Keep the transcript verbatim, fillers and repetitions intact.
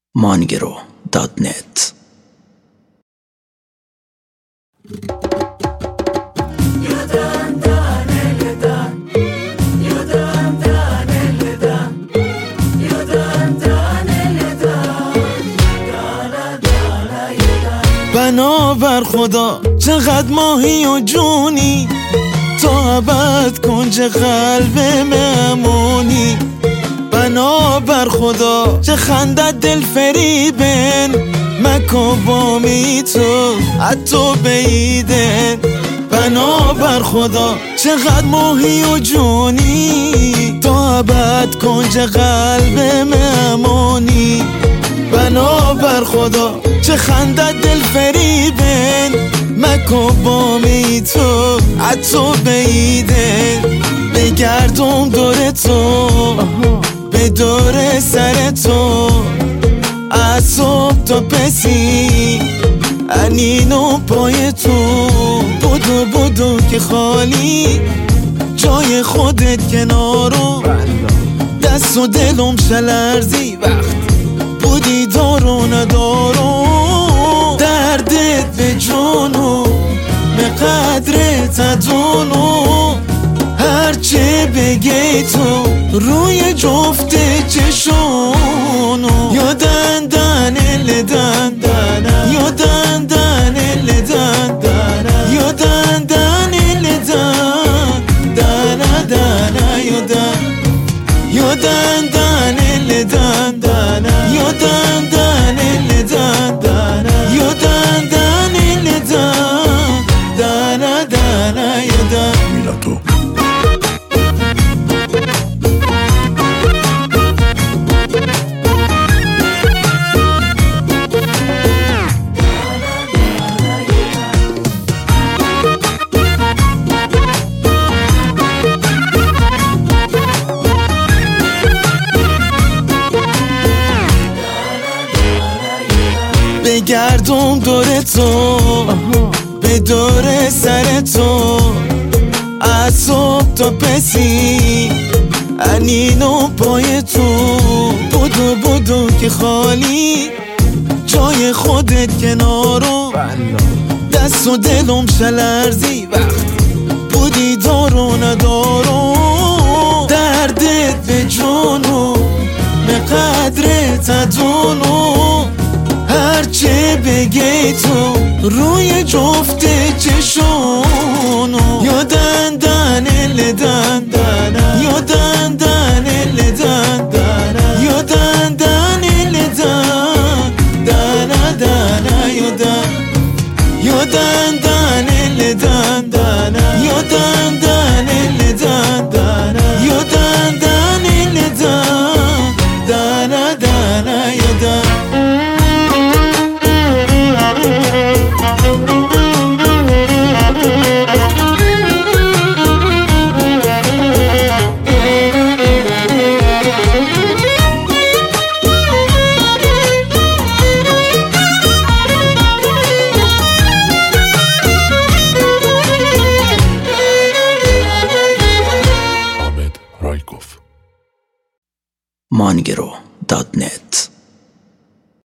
مانگرو دات نت. بنابر خدا چقدر ماهی و جونی، تا ابد کنج قلب مهمونی. بنابر خدا چه خندت دل فریبن، مکو بامی تو حتی بیدن. بنابر خدا چقدر ماهی و جونی، تا ابد کنج قلب مهمونی. بنابر خدا چه خندت دل فریبن، مکو بامی تو حتی بیدن. بگردم دور تو به دور سر تو، از صبح تا پسی انینو پای تو. بودو بودو که خالی جای خودت کنارو، دست و دلم شلرزی وقت بودی دارو ندارو. دردت به جونو به قدرت ادونو، هرچه بگی تو روی جفت چشونو. یا دندن لدن یا دندن لدن یا دندن لدن دن دن یا دن یا دندن لدن یا دندن لدن یا دندن لدن دن دن یا دن میلاتو. بگردم دور تو به دور سر تو، از صبح تا پسی انینو پای تو. بودو بودو که خالی جای خودت کنارو، دست و دلم شلرزی وقت بودی دارو ندارو. دردت به جونو به قدرت ادونو، هرچه بگی تو روی جفت چشونو. یا دندن لدن یا دندن لدن یا دندن لدن دن دن یا دن یا دندن لدن یا دندن لدن یا دندن لدن دن دن یا دن. مانگرو دات نت.